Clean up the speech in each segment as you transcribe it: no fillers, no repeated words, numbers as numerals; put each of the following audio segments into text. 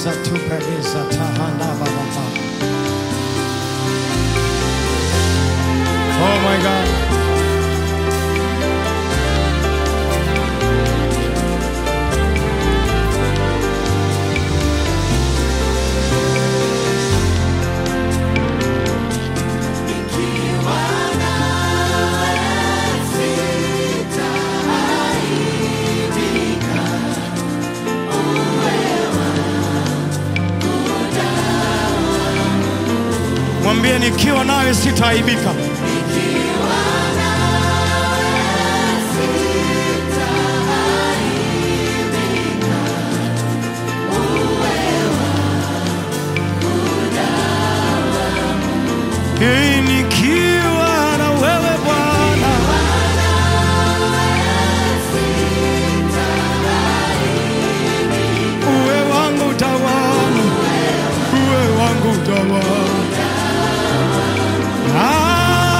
Reza tupereza tahanda baba. Oh my God. Mwambie nikiwa nawe sitaaibika. Nikiwa na wewe Bwana, uwe wangu tawala, uwe wangu tawala.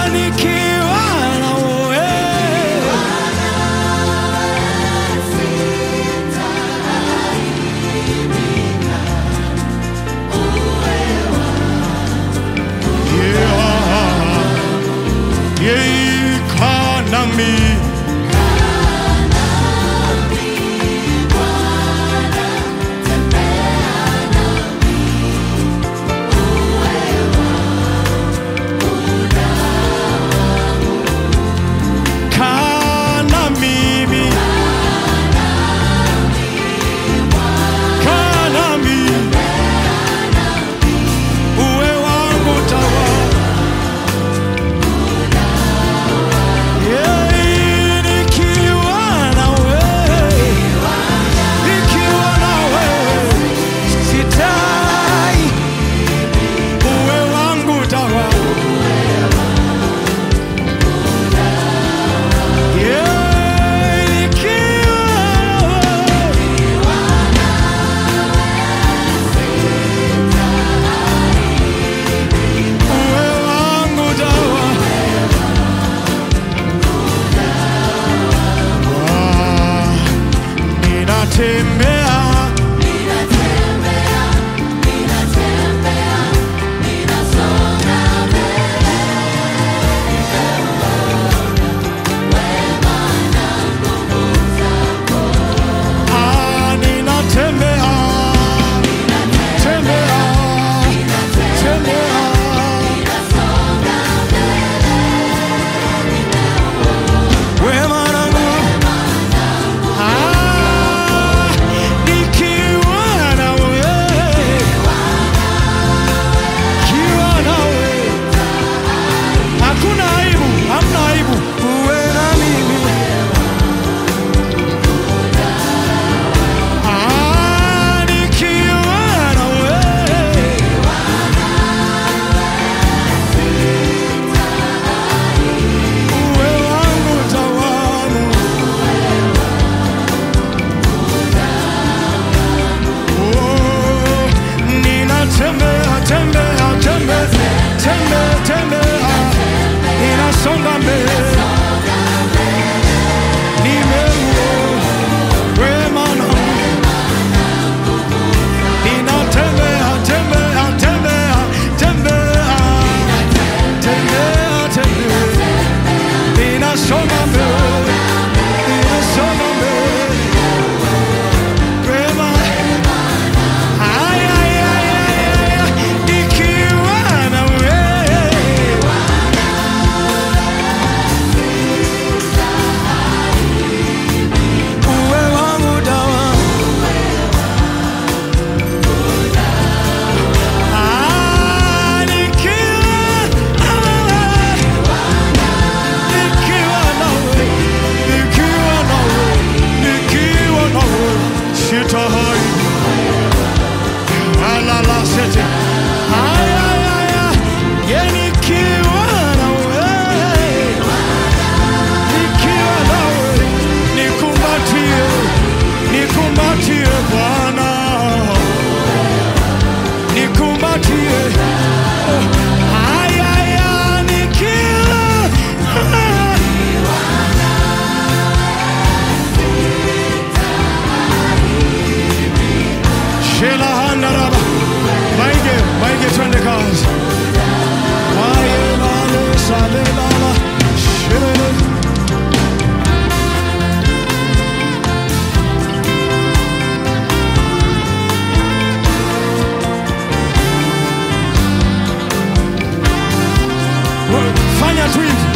fanya tu hivi.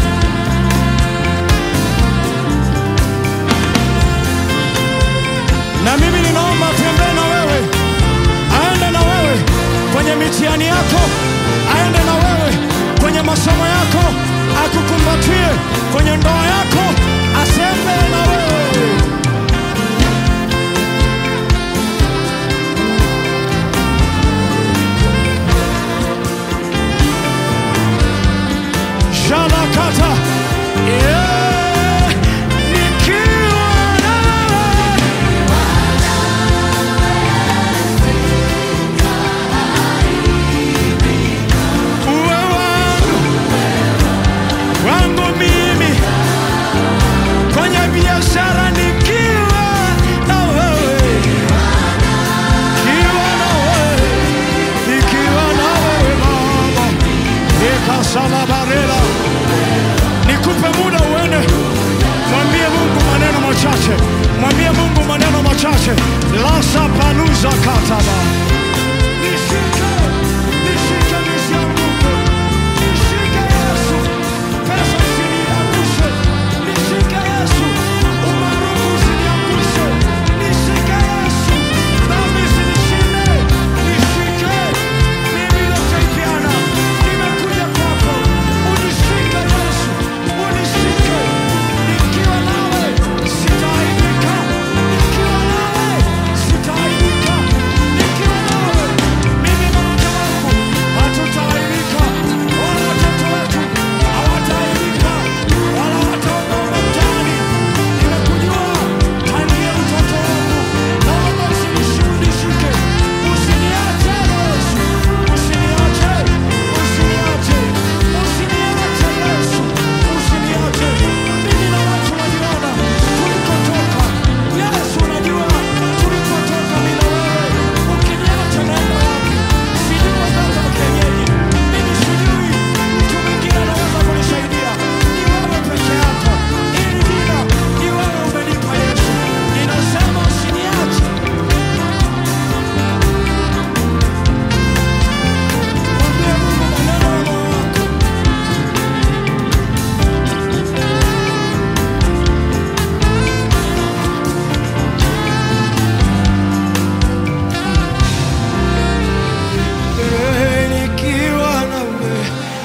Na mimi ninaomba tembee na wewe, aende na wewe kwenye mitihani yako, aende na wewe kwenye masomo yako, akukumbatie kwenye ndoa yako, asembe na wewe. Shalakata, nikiwa wangu mimi kwenye biashara, nikiwa na wewe, nikiwa na wewe, nikiwa na wewe Baba, nikasala barela. Nikupe muda uende, mwambie Mungu maneno machache, mwambie Mungu maneno machache. Lasa paluza kataba, nishike, nishike nisianguke, nishike Yesu, pesa usiniangushe, nishike Yesu, umaarufu usiniangushe, nishike Yesu, dhambi usinishinde, nishike, mimi nataipiana, nimekuja kwako, unishike Yesu, unishike, nikiwa nawe sitaaibika, nikiwa nawe sitaaibika, nikiwa nawe mimi na mke wangu hatutaaibika, wala watoto wetu hawataaibika, wala wataondoka mtaani. Nimekujua tangia mtoto wangu, naomba usinishike, usiniache Yesu, usiniache, usiniache, usiniache Yesu, usiniache. Mimi na watu waliona tulikotoka, Yesu unajua tulikotoka mimi na wewe, ukiniacha naenda wapi? Sijui waganga wa kienyeji, mimi sijui mtu mwingine anaweza kunisaidia, ni wewe peke yako. Hili jina ni wewe umenipa Yesu, ninasema usiniache. Mwambie Mungu maneno ya moyo wako. Nikiwa na wewe,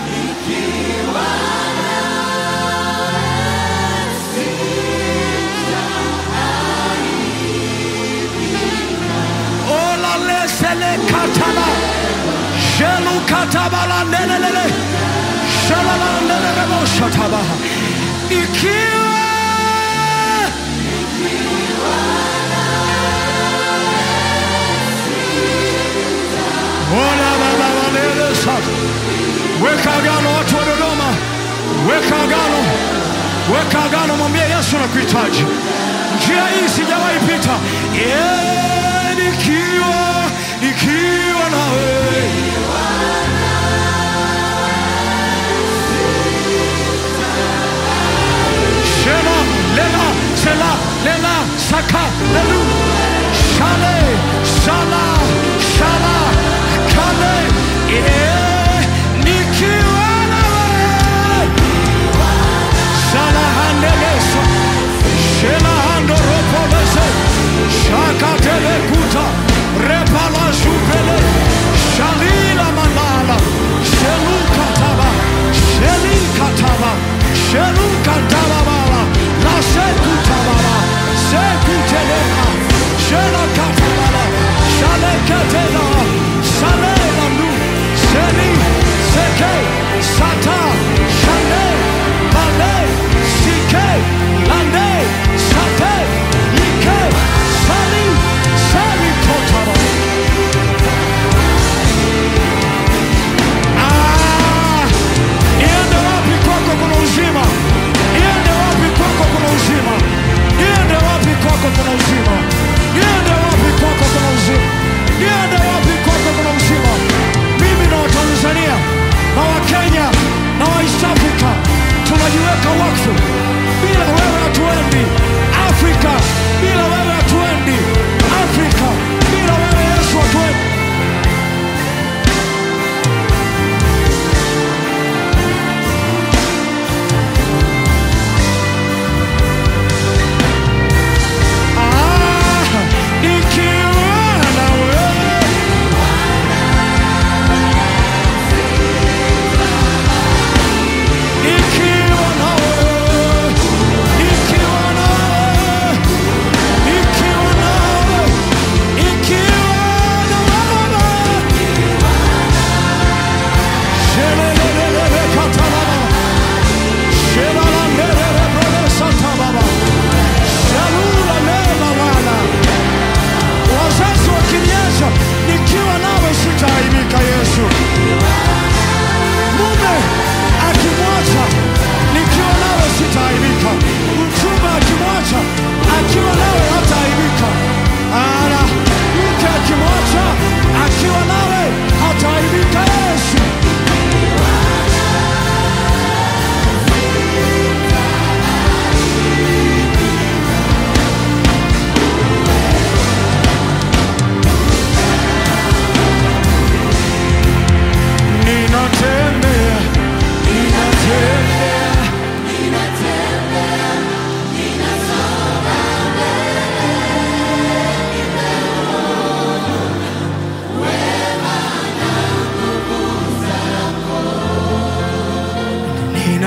ola lesele katala, shelu katabala nelelele, shalala nelele moshataba. Ikiwa ona baba walele sasa. Weka agano watu wa Dodoma, weka agano, weka agano, mwambie Yesu nakuhitaji. Njia hii sijawahi pita. Nikiwa na wewe, shela lela sela lela saka lelu shale shala shala kale. Nikiwa na wewe, shala handelesa, shela handoropolese, shaka telekuta repala shupele shali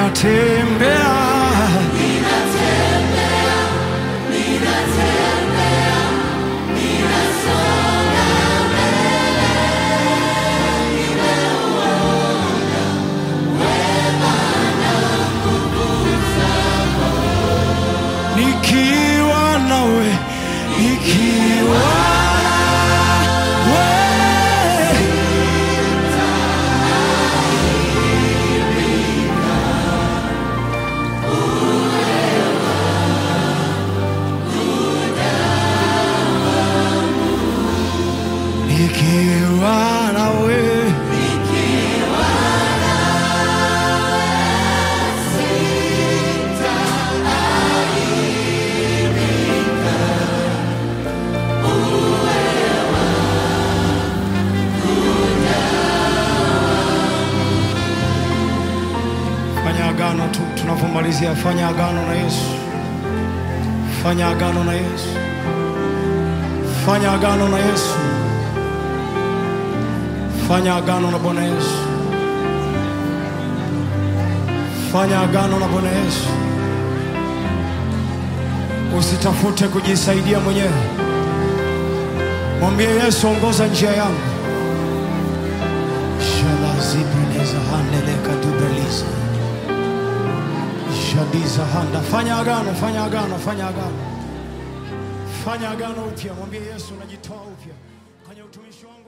ninatembea nikiwa nawe, nikiwa nikiwa nawe, fanya agano tu tunapomalizia. Fanya agano na Yesu, fanya agano na Yesu, fanya agano na Yesu, fanya agano na Bwana Yesu, fanya agano na Bwana Yesu. Usitafute kujisaidia mwenyewe, mwambie Yesu, ongoza njia yangu. Shalazibeleza handeleka dubeliza shadiza handa. Fanya agano, fanya agano, fanya agano, fanya agano upya. Mwambie Yesu, najitoa upya kwenye utumishi wangu.